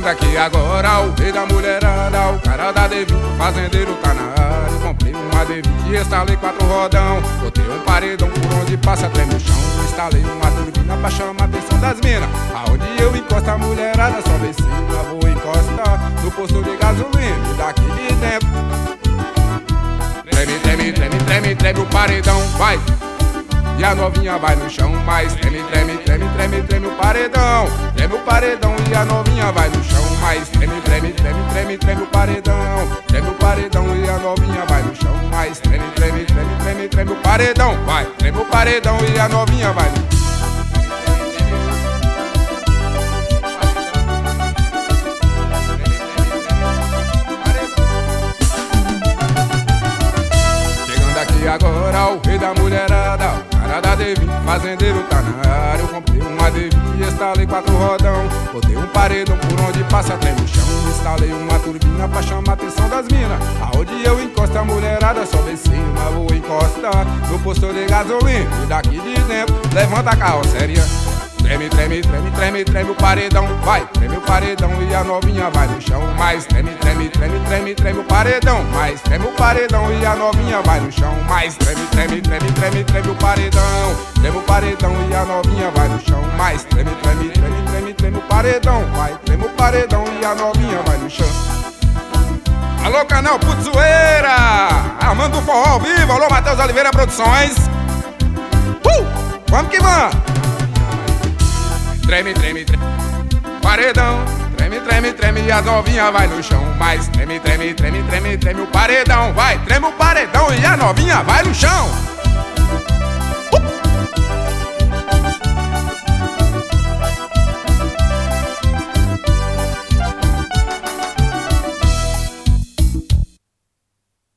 Chegando aqui agora o rei da mulherada, o cara da D20, o fazendeiro tá na área. Comprei uma D20 e instalei 4 rodão. Botei um paredão por onde passa treme o chão. Instalei uma turbina pra chamar a atenção das minas. Aonde eu encosto a mulherada só vem cima. Vou encostar no posto de gasolina e daqui de dentro treme, treme, treme, treme, treme o paredão, vai. E a novinha vai no chão, mas treme, treme, treme, treme, treme o paredão. Treme o paredão e a novinha vai no chão, mas treme, treme, treme, treme, treme o paredão. Treme o paredão e a novinha vai no chão, mas treme, treme, treme, treme, treme o paredão, vai. Treme o paredão e a novinha vai no chão. Aqui agora o rei da mulherada, o cara da D20, fazendeiro tá na área. Eu comprei uma D20 e instalei 4 rodão. Botei um paredão por onde passa treme o chão. Instalei uma turbina pra chamar a atenção das minas. Aonde eu encosto a mulherada só vem cima. Vou encostar no posto de gasolina e daqui de dentro levanta a carroceria. Treme, treme, treme, treme, treme o paredão, vai. Treme o paredão e a novinha vai no chão, mais treme, treme, treme, treme, treme o paredão, mais treme o paredão e a novinha vai no chão, mais treme, treme, treme, treme, treme o paredão. Treme o paredão e a novinha vai no chão, mais treme, treme, treme, treme, treme o paredão, vai. Treme o paredão e a novinha vai no chão. Alô, canal Putzoeira, Armando Forró ao vivo. Alô, Matheus Oliveira Produções. Vamos que vamos. Treme, treme, treme, paredão. Treme, treme, treme e a novinha vai no chão, mais treme, treme, treme, treme, treme o paredão, vai. Treme o paredão e a novinha vai no chão.